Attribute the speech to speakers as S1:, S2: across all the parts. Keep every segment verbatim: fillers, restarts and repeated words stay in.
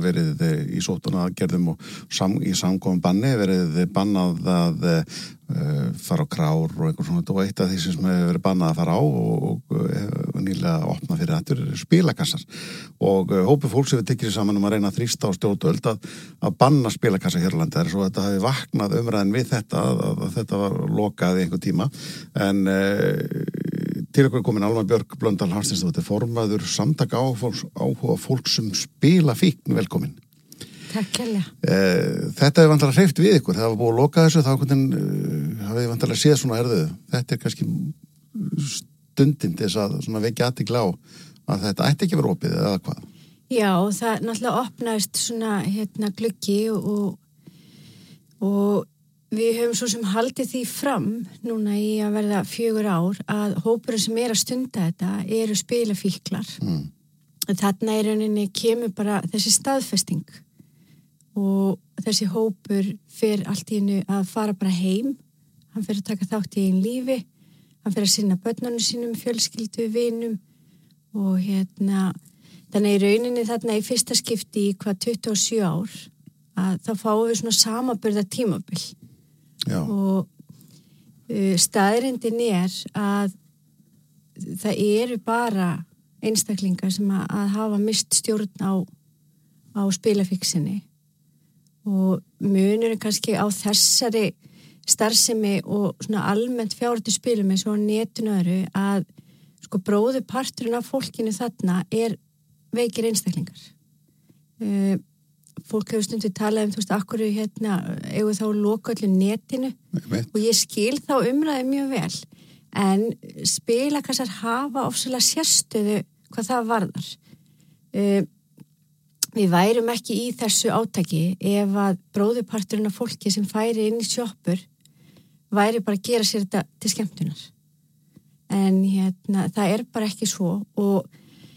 S1: verið í sóttvarnaaðgerðum og sam, í samkomum banni verið bannað að uh, fara á krár og eitthvað svona, og eitt af því sem hefur verið bannað að fara á og, og uh, nýlega opnað fyrir þetta er spilakassar og uh, hópi fólks hefur tekið saman um að reyna að þrýsta á stjórnvöld að, að banna spilakassa hér á landi, það er svo að þetta hafi vaknað umræðin við þetta að, að, að þetta var lokað í einhver tíma en uh, til okkur komin Alma Björk Blöndal Hafsteinsdóttir, formaður samtaka áhuga fólks sem spila fíkn, velkomin.
S2: Takk kærlega.
S1: Eh, þetta er vantilega hreift við ykkur, það var búið að loka þessu, þá hvernig uh, hafið vantilega séð svona erðu. Þetta er kannski stundin til þess að svona vekja athygli á að þetta ætti ekki vera opið eða hvað?
S2: Já, það náttúrulega opnaðist svona hérna gluggi og, og við höfum svo sem haldið því fram núna í að verða fjögur ár að hópurinn sem er að stunda þetta eru spilafíklar. Mm. Þarna í rauninni kemur bara þessi staðfesting og þessi hópur fer allt í hennu að fara bara heim. Hann fer að taka þátt í einn lífi, hann fer að sinna börnunum sínum, fjölskyldu, vinum og hérna, þannig í rauninni þarna í fyrsta skipti í hvað tuttugu og sjö ár að þá fáum við svona samaburða tímabil. Já. Og uh, staðreyndin er að það eru bara einstaklingar sem að, að hafa mist stjórn á, á spilafíksinni og munurinn kannski á þessari starfsemi og svona almennt fjárhættu spilum eins og á netinu öðru að sko bróðurparturinn af fólkinu þarna er veikir einstaklingar. Uh, Fólk hefur stundu talað um, þú veist, akkur hérna, eigum þá að loka allir netinu og ég skil þá umræði mjög vel. En spilakassar hafa ofsalega sérstöðu hvað það varðar. Uh, við værum ekki í þessu átaki ef að bróðurparturinn af fólki sem færi inn í sjoppur væri bara að gera sér þetta til skemmtunar. En hérna, það er bara ekki svo og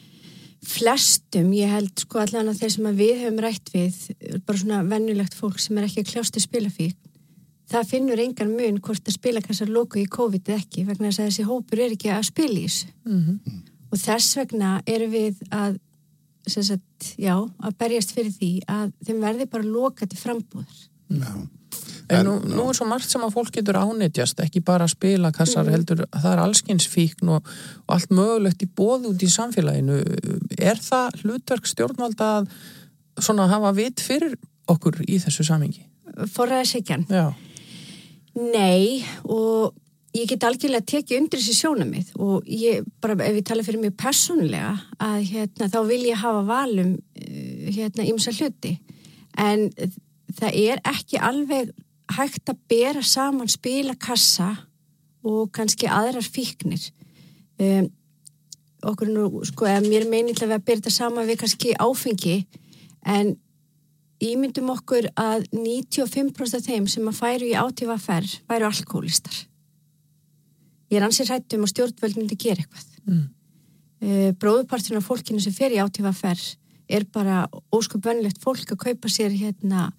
S2: flestum, ég held sko allan að þeir sem að við höfum rætt við, bara svona venjulegt fólk sem er ekki að kljást í spilafíkn, það finnur engan mun hvort að spilakassar loku í COVID eða ekki, vegna þess að þessi hópur er ekki að spila í þessu. Mm-hmm. Og þess vegna erum við að, sem sagt, já, að berjast fyrir því að þeim verði bara loka til frambúðar.
S3: Já. En nú, nú er svo margt sem að fólk getur ánetjast, ekki bara spilakassar, mm. heldur, það er allskyns fíkn og, og allt mögulegt í boð út í samfélaginu. Er það hlutverk stjórnvalda að svona hafa vit fyrir okkur í þessu samhengi?
S2: Forræðishyggjan?
S3: Já.
S2: Nei, og ég get algjörlega tekið undir þessi sjónamið og ég, bara ef ég tala fyrir mig persónulega, að hérna, þá vil ég hafa valum hérna ýmsa hluti. En það er ekki alveg hægt að bera saman spilakassa og kannski aðrar fíknir. Um, okkur nú, sko, mér er meinilega að bera þetta saman við kannski áfengi, en ímyndum okkur að níutíu og fimm prósent af þeim sem að færu í átífaferð væru alkohólistar. Ég er ansið hrædd um að stjórnvöld myndi gera eitthvað. Mm. Uh, bróðurparturinn af fólkinu sem fer í átífaferð er bara ósköp venjulegt fólk að kaupa sér hérna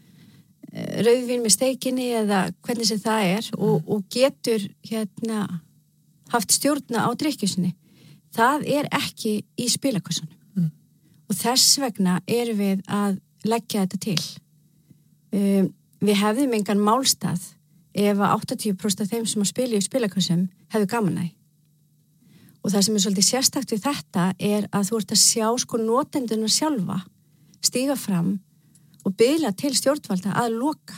S2: rauðvín með steikinni eða hvernig sem það er og, og getur hérna haft stjórna á drykkjusinni. Það er ekki í spilakassunum. Mm. Og þess vegna erum við að leggja þetta til. Um, við hefðum engan málstað ef að áttatíu prósent af þeim sem að spila í spilakassum hefðu gaman að. Og það sem er svolítið sérstakt við þetta er að þú ert að sjá sko notenduna sjálfa stíga fram og biðla til stjórnvalda að loka.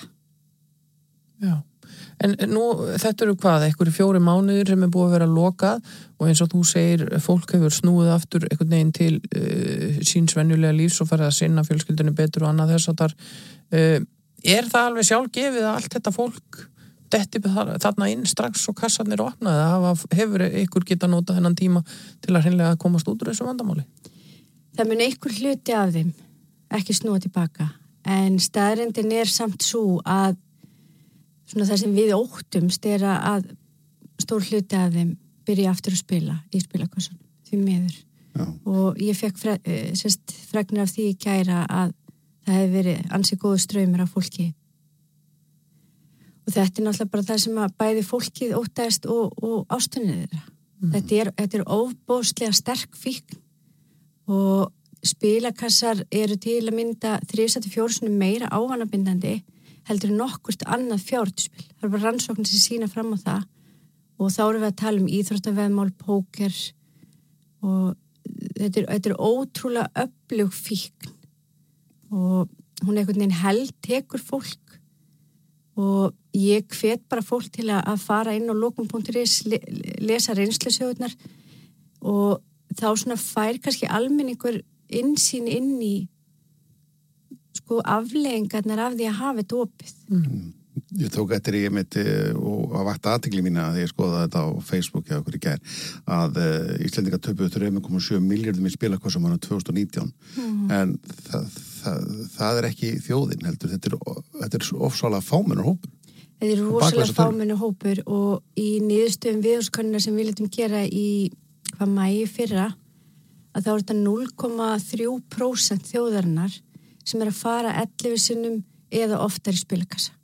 S3: Já, en nú þetta eru hvað, einhverju fjóri mánuðir sem er búið að vera lokað og eins og þú segir, fólk hefur snúið aftur einhvern veginn til uh, síns venjulega lífs og farið að sinna fjölskyldunni betur og annað þess að þar. Uh, er það alveg sjálfgefið að allt þetta fólk detti þarna inn strax og kassarnir opnaði? Hafa, hefur einhver getað notað þennan tíma til að hreinlega komast út úr þessu vandamáli?
S2: Það mun einhver hluti af þeim ekki snúa tilbaka. En staðreyndin er samt svo að svona það sem við óttumst er að stór hluti af þeim byrja aftur að spila í spilakassunum, því miður. Já. Og ég fekk fre, sérst, fregnir af því í gæra að það hefði verið ansi góðu straumur af fólki. Og þetta er náttúrulega bara það sem að bæði fólkið óttast og, og ástunnið þeirra. Mm. Þetta er, þetta er ofbóðslega sterk fíkn og spilakassar eru til að mynda þrisvar til fjórum sinnum meira ávanabindandi heldur nokkurt annað fjárhættuspil. Það er bara rannsóknir sem sýna fram á það og þá erum við að tala um íþróttaveðmál, póker og þetta er, þetta er ótrúlega öflug fíkn og hún einhvern veginn held tekur fólk og ég hvet bara fólk til að fara inn á lokum punktur is, lesa reynslusögurnar og þá svona fær kannski almenningur innsýn inn í sko afleiðingarnar af því að hafa þetta opið.
S1: Mm. Ég tók eftir ég mitt og að vakta athygli mína að ég skoða þetta á Facebook eða okkur í gær að uh, Íslendingar töpuðu þrjú komma sjö milljörðum í spilakossum árið tvö þúsund og nítján mm. en það, það, það er ekki þjóðin heldur, þetta er, þetta er ofsalega fámennur hópur.
S2: Þetta er rosalega fámennur hópur og í niðurstöðum viðhorfskönnunar sem við letum gera í hvað maí fyrra að þá er þetta núll komma þrjú prósent þjóðarinnar sem er að fara ellefu sinnum eða oftar í spilakassa.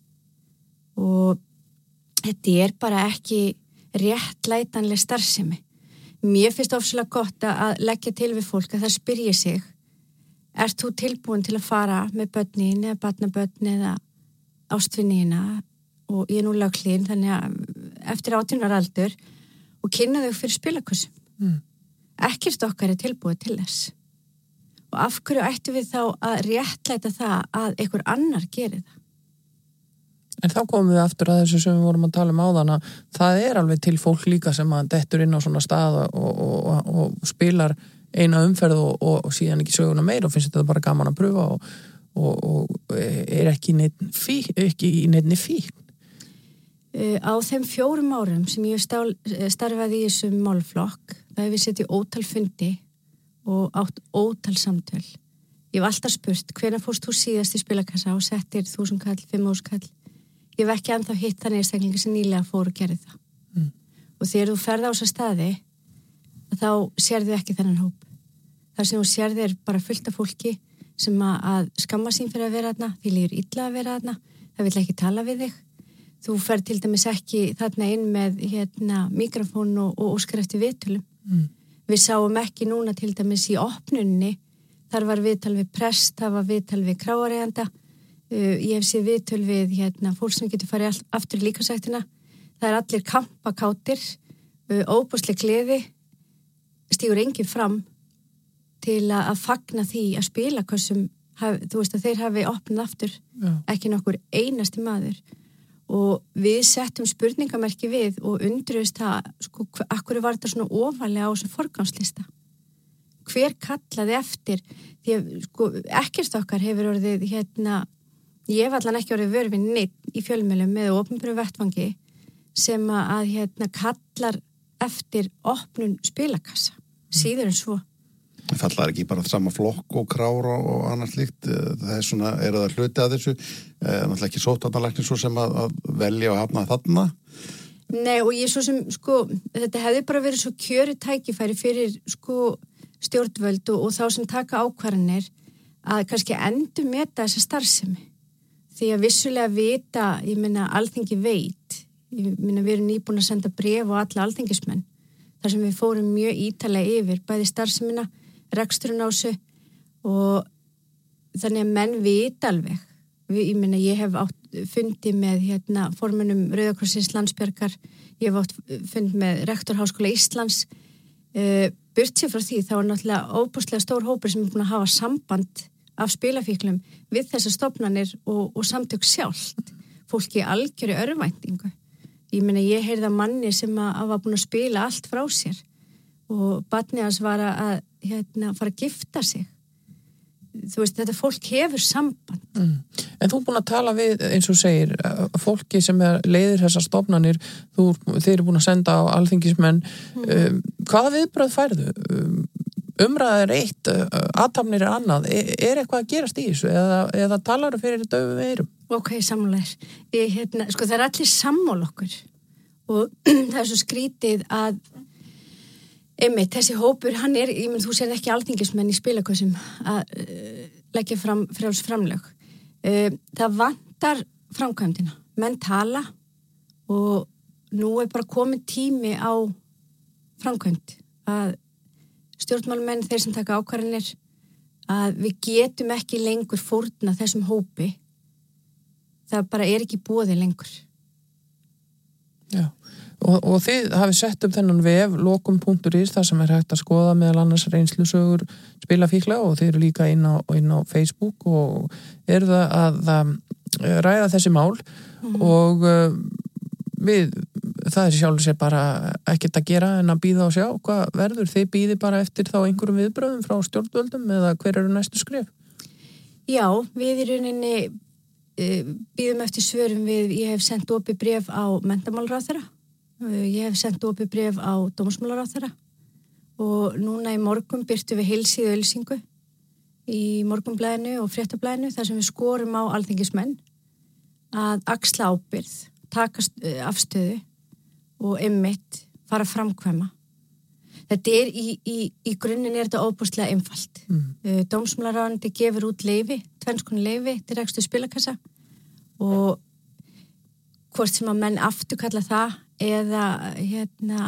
S2: Og þetta er bara ekki réttlætanleg starfsemi. Mér finnst ofsalega gott að leggja til við fólk að það spyrji sig ert þú tilbúin til að fara með börnin eða barnabörn eða ástvinniðina og ég er nú löglín þannig að eftir átján ára aldur og kynna þau fyrir spilakursum. Mm. Ekkert okkar er tilbúið til þess. Og af hverju ættu við þá að réttlæta það að einhver annar gerir það?
S3: En þá komum við aftur að þessu sem við vorum að tala um áðan að það er alveg til fólk líka sem að dettur inn á svona stað og, og, og, og spilar eina umferð og, og, og síðan ekki söguna meir og finnst þetta bara gaman að pröfa og, og, og er ekki í neittni fíkn.
S2: Á þeim fjórum árum sem ég stál, starfaði í þessum málflokk, það hefur við setið ótal fundi og átt ótal samtöl. Ég hef alltaf spurt, hvenær fórst þú síðast í spilakassa og settir þúsund kall, fimm þúsund kall? Ég hef ekki ennþá hitt þannig einstaklingar sem nýlega fóru og gerði það. Mm. Og þegar þú ferð á þessa staði, þá sérðu ekki þennan hóp. Þar sem þú sérðu er bara fullt af fólki sem að skamma sín fyrir að vera þarna, því líður illa að vera þarna, það vil ekki tala við þig. Þú ferð til dæmis ekki þarna inn með hérna, mikrofón og, og óskar eftir viðtölum. Mm. Við sáum ekki núna til dæmis í opnunni, þar var viðtal við prest, það var viðtal við kráareiganda. Uh, ég hef séð viðtöl við hérna, fólk sem getur farið aftur í líkamsræktina. Það er allir kampakátir, uh, óbúsleg gleði, stígur enginn fram til að, að fagna því að spila hversum, haf, þú veist að þeir hafi opnað aftur, ja. Ekki nokkur einasti maður. Og við settum spurningamerki við og undruðust það, sko, akkur var þetta svona ofalega á þessum forgangslista. Hver kallaði eftir? Því að sko, ekkert okkar hefur orðið hérna ég hef allan ekki orðið vör við neitt í fjölmiðlum með opinberum vettvangi sem að hérna kallar eftir opnun spilakassa, síður en svo.
S1: Það fallar ekki bara sama flokk og krára og annars líkt, það er svona, er það hluti að þessu, náttúrulega ekki sóttvarnalæknir svo sem að, að velja og hafna þarna?
S2: Nei og ég svo sem, sko, þetta hefði bara verið svo kjöru tækifæri fyrir, sko, stjórnvöld og, og þá sem taka ákvarðanir að kannski endur meta þessa starfsemi. Því að vissulega vita, ég meina, alþingi veit, ég meina, við erum nýbúin að senda bréf og alla alþingismenn, þar sem við fórum mjög ítalega yfir, bæði starfsemina, reksturinn á þessu og þannig að menn vita alveg. Við, ég meina, ég hef átt fundi með hérna, formönnum Rauða krossins Landsbjargar, ég hef átt fund með rektor Háskóla Íslands, uh, burt sér frá því, þá er náttúrulega óbúslega stór hópur sem er búin að hafa samband af spilafíklum við þessar stofnanir og, og samtök sjálft. Fólki algjöru örvæntingu. Ég meina, ég heyrði að manni sem að, að var búin að spila allt frá sér og barnið hans var að hérna, fara að gifta sig. Þú veist, þetta fólk hefur samband.
S3: Mm. En þú er búin að tala við, eins og segir, fólki sem er leiðir þessar stofnanir, þú, þeir eru búin að senda á alþingismenn. Mm. Um, hvaða viðbröð færðu? Um, umræða er eitt, athafnir er annað, er eitthvað að gerast í þessu eða, eða talar fyrir döfum eirum?
S2: Ok, sammálaðir. Hérna, sko það er allir sammála okkur og það er svo skrítið að einmitt, þessi hópur, hann er, ég menn þú sér ekki alþingismenn í spilakössum að uh, leggja fram frjáls framlög. Uh, það vantar framkvæmdina, menn tala og nú er bara komið tími á framkvæmd að stjórnmálmenn, þeir sem taka ákvarðanir, að við getum ekki lengur fórna þessum hópi. Það bara er ekki boði lengur.
S3: Já, og, og þið hafið sett upp þennan vef lokum punktur is þar sem er hægt að skoða meðal annars reynslusögur spilafíkla og þið eru líka inn á, inn á Facebook og eru það að, að ræða þessi mál mm. og uh, við, það er sjálfur sér bara ekkert að gera en að bíða og sjá hvað verður, þið bíði bara eftir þá einhverjum viðbröðum frá stjórnvöldum eða hver eru næstu skref?
S2: Já, við í rauninni bíðum eftir svörum við, ég hef sendt opið bréf á menntamálaráðherra, ég hef sendt opið bréf á dómsmálaráðherra og núna í morgun birtum við heilsíðu auglýsingu í morgunblæðinu og fréttablæðinu þar sem við skorum á alþingismenn að axla ábyrgð, taka afstöðu og einmitt fara að framkvæma. Þetta er í, í, í grunninn er þetta óbúslega einfalt. Mm. Dómsmálaráðuneytið gefur út leyfi, tvennskon leyfi til rekstur spilakassa og hvort sem að menn afturkalla það eða hérna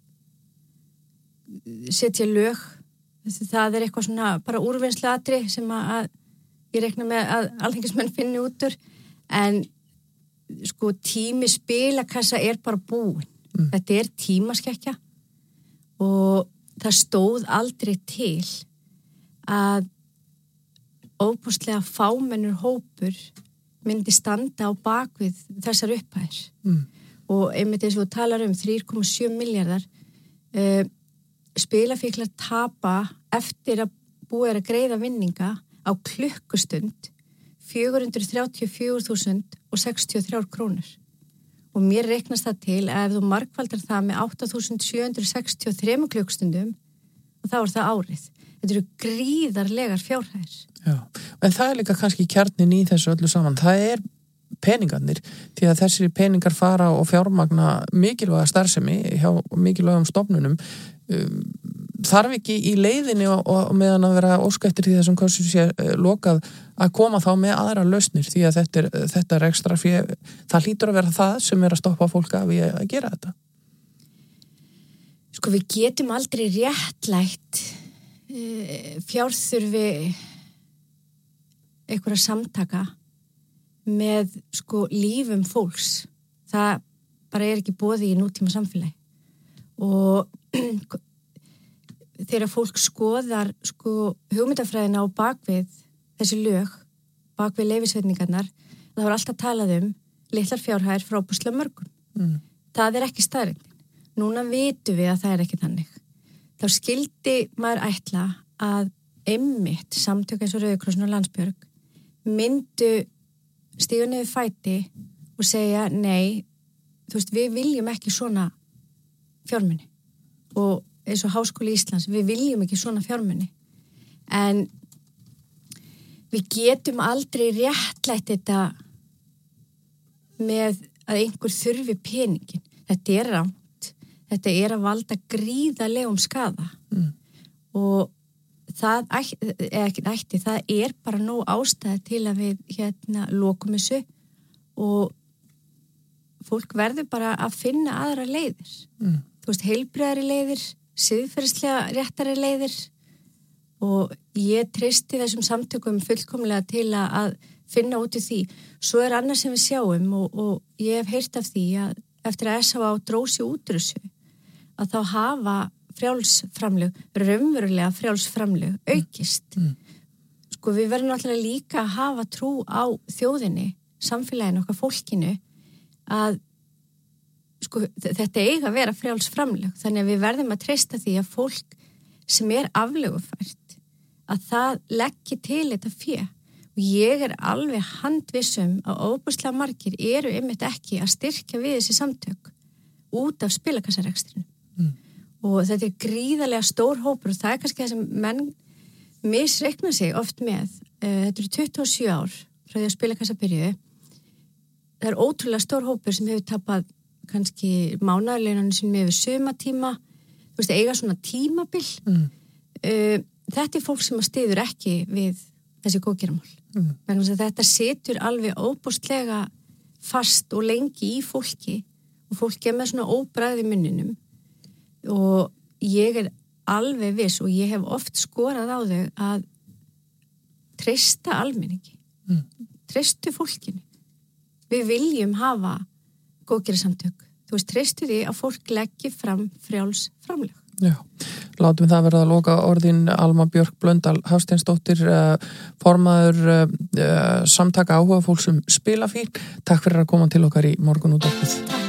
S2: setja lög. Það er eitthvað svona bara úrvinnsluatri sem að, að ég rekna með að alþingismenn finni út úr en sko tími spilakassa er bara búin. Mm. Þetta er tímaskekkja og það stóð aldrei til að óbúslega fámennur hópur myndi standa á bakvið þessar upphæðir. Mm. Og einmitt eins og þú talar um þrjú komma sjö milljarðar uh, spilafíklar tapa eftir að búið er að greiða vinninga á klukkustund fjögur hundruð þrjátíu og fjögur þúsund sextíu og þrjár krónur. Og mér reiknast það til að ef þú margfaldar það með átta þúsund sjö hundruð sextíu og þrjú klukkstundum og þá er það árið. Þetta eru gríðarlegar fjárhæðir. Já,
S3: en það er líka kannski kjarnin í þessu öllu saman. Það er peningarnir, því að þessir peningar fara og fjármagna mikilvæga starfsemi hjá mikilvægum stofnunum. Þarf ekki í leiðinni og, og meðan að vera óska eftir því þessum hversu sé lokað að koma þá með aðra lausnir því að þetta er, þetta er ekstra fyrir, það hlýtur að vera það sem er að stoppa fólk af að gera þetta.
S2: Sko við getum aldrei réttlætt fjárþurfi einhverja samtaka með sko lífum fólks. Það bara er ekki boði í nútíma samfélagi og þegar fólk skoðar sko hugmyndafræðina á bakvið þessi lög, bakvið leyfisveitningarnar, það var alltaf talað um litlar fjárhæðir frá óbúslega mörgum. Mm. Það er ekki staðreyndin. Núna vitum við að það er ekki þannig. Þá skildi maður ætla að einmitt samtök eins og Rauði krossinn og Landsbjörg myndu stíga niður fæti og segja nei, þú veist, við viljum ekki svona fjármuni og eins og Háskóli Íslands, við viljum ekki svona fjármuni. En við getum aldrei réttlætt þetta með að einhver þurfi peningin. Þetta er rangt. Þetta er að valda gríðarlegum skaða. Mm. Og það, eða ekki ætti, það er bara nóg ástæði til að við hérna lokum þessu og fólk verður bara að finna aðra leiðir. Mm. Þú veist, heilbrigðari leiðir, siðferðislega réttari leiðir og ég treysti þessum samtökum fullkomlega til að finna út í því. Svo er annað sem við sjáum og, og ég hef heyrt af því að eftir að S H A drósi út úr þessu að þá hafa frjálsframlög, raunverulega frjálsframlög aukist. Mm. Sko við verðum náttúrulega líka að hafa trú á þjóðinni, samfélaginu, okkar fólkinu að sko, þetta eiga að vera frjálsframlög, þannig að við verðum að treysta því að fólk sem er aflögufært, að það leggji til þetta fé. Og ég er alveg handvissum að óbúslega margir eru einmitt ekki að styrkja við þessi samtök út af spilakassarekstrinu. Mm. Og þetta er gríðarlega stór hópur og það er kannski það sem menn misreikna sig oft með. Þetta eru tuttugu og sjö ár frá því að spilakassa byrjuðu. Það er ótrúlega stór hópur sem hefur tapað kannski mánaðarlaunanum sinni yfir sumatíma, þú veist, eiga svona tímabil. Mm. Uh, þetta er fólk sem að styður ekki við þessi góðgeramál. Mm. Vegna þess að þetta situr alveg óbústlega fast og lengi í fólki og fólki er með svona óbragði munninum og ég er alveg viss og ég hef oft skorað á þau að treysta almenningi,
S3: mm.
S2: treystu fólkinu. Við viljum hafa góðgerðarsamtök. Þú veist, treystu því að fólk leggi fram frjáls framlög.
S3: Já, látum það verða að loka orðin. Alma Björk Blöndal Hafsteinsdóttir, formaður samtaka áhuga fólks um spilafíkn. Takk fyrir að koma til okkar í Morgunútvarpið.